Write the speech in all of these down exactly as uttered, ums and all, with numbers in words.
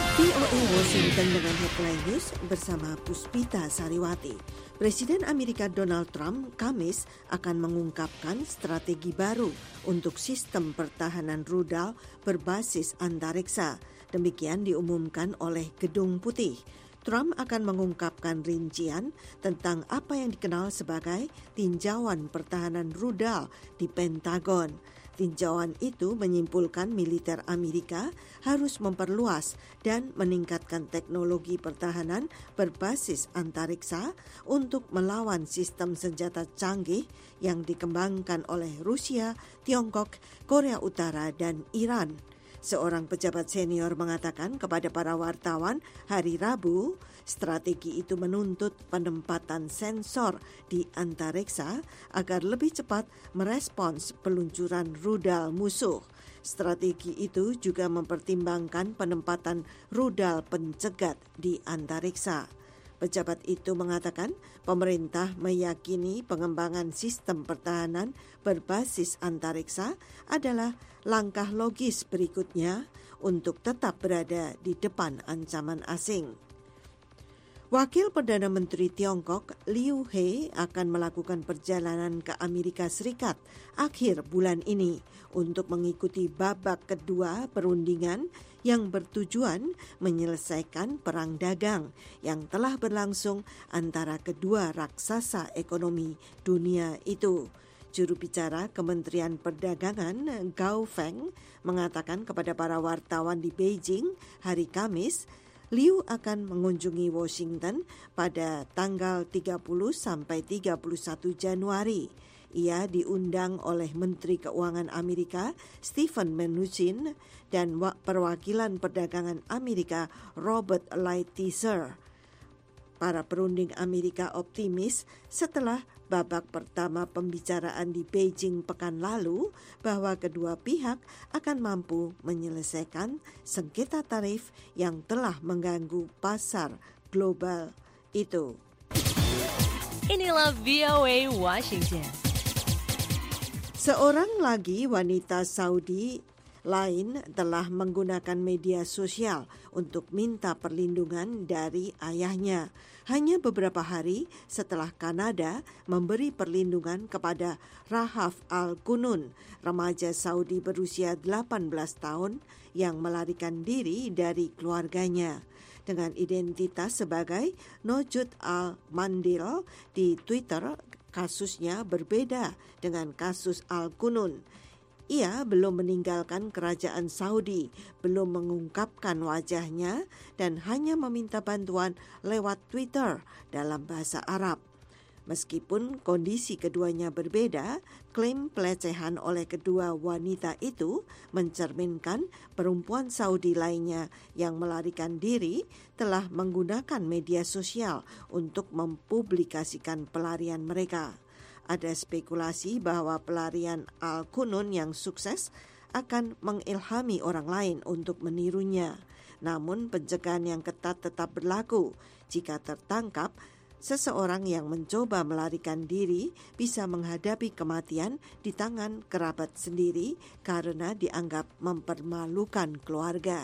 V O A Washington dengan headline news bersama Puspita Sariwati. Presiden Amerika Donald Trump Kamis akan mengungkapkan strategi baru untuk sistem pertahanan rudal berbasis antariksa. Demikian diumumkan oleh Gedung Putih. Trump akan mengungkapkan rincian tentang apa yang dikenal sebagai tinjauan pertahanan rudal di Pentagon. Tinjauan itu menyimpulkan militer Amerika harus memperluas dan meningkatkan teknologi pertahanan berbasis antariksa untuk melawan sistem senjata canggih yang dikembangkan oleh Rusia, Tiongkok, Korea Utara, dan Iran. Seorang pejabat senior mengatakan kepada para wartawan hari Rabu, strategi itu menuntut penempatan sensor di antariksa agar lebih cepat merespons peluncuran rudal musuh. Strategi itu juga mempertimbangkan penempatan rudal pencegat di antariksa. Pejabat itu mengatakan pemerintah meyakini pengembangan sistem pertahanan berbasis antariksa adalah langkah logis berikutnya untuk tetap berada di depan ancaman asing. Wakil Perdana Menteri Tiongkok Liu He akan melakukan perjalanan ke Amerika Serikat akhir bulan ini untuk mengikuti babak kedua perundingan yang bertujuan menyelesaikan perang dagang yang telah berlangsung antara kedua raksasa ekonomi dunia itu. Juru bicara Kementerian Perdagangan Gao Feng mengatakan kepada para wartawan di Beijing hari Kamis, Liu akan mengunjungi Washington pada tanggal tiga puluh sampai tiga puluh satu Januari. Ia diundang oleh Menteri Keuangan Amerika Stephen Mnuchin dan perwakilan perdagangan Amerika Robert Lighthizer. Para perunding Amerika optimis setelah babak pertama pembicaraan di Beijing pekan lalu bahwa kedua pihak akan mampu menyelesaikan sengketa tarif yang telah mengganggu pasar global itu. Inilah V O A Washington. Seorang lagi wanita Saudi lain telah menggunakan media sosial untuk minta perlindungan dari ayahnya. Hanya beberapa hari setelah Kanada memberi perlindungan kepada Rahaf Al-Qunun, remaja Saudi berusia delapan belas tahun yang melarikan diri dari keluarganya. Dengan identitas sebagai Nojud Al-Mandil di Twitter, kasusnya berbeda dengan kasus Al-Qunun. Ia belum meninggalkan kerajaan Saudi, belum mengungkapkan wajahnya dan hanya meminta bantuan lewat Twitter dalam bahasa Arab. Meskipun kondisi keduanya berbeda, klaim pelecehan oleh kedua wanita itu mencerminkan perempuan Saudi lainnya yang melarikan diri telah menggunakan media sosial untuk mempublikasikan pelarian mereka. Ada spekulasi bahwa pelarian Al-Qunun yang sukses akan mengilhami orang lain untuk menirunya. Namun pencegahan yang ketat tetap berlaku. Jika tertangkap, seseorang yang mencoba melarikan diri bisa menghadapi kematian di tangan kerabat sendiri karena dianggap mempermalukan keluarga.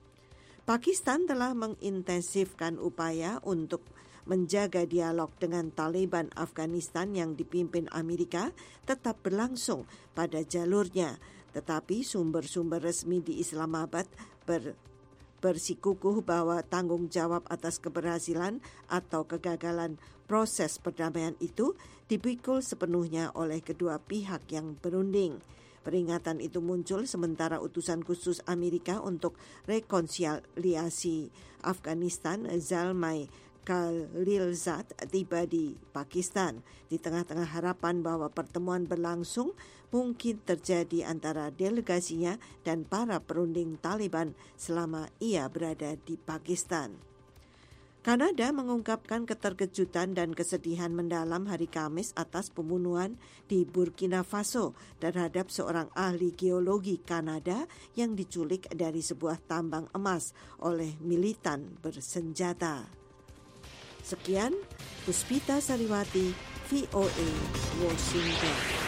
Pakistan telah mengintensifkan upaya untuk menjaga dialog dengan Taliban Afghanistan yang dipimpin Amerika tetap berlangsung pada jalurnya. Tetapi sumber-sumber resmi di Islamabad ber, bersikukuh bahwa tanggung jawab atas keberhasilan atau kegagalan proses perdamaian itu dipikul sepenuhnya oleh kedua pihak yang berunding. Peringatan itu muncul sementara utusan khusus Amerika untuk rekonsiliasi Afghanistan Zalmay Khalilzad tiba di Pakistan di tengah-tengah harapan bahwa pertemuan berlangsung mungkin terjadi antara delegasinya dan para perunding Taliban selama ia berada di Pakistan. Kanada mengungkapkan keterkejutan dan kesedihan mendalam hari Kamis atas pembunuhan di Burkina Faso terhadap seorang ahli geologi Kanada yang diculik dari sebuah tambang emas oleh militan bersenjata. Sekian, Puspita Sariwati, V O A, Washington.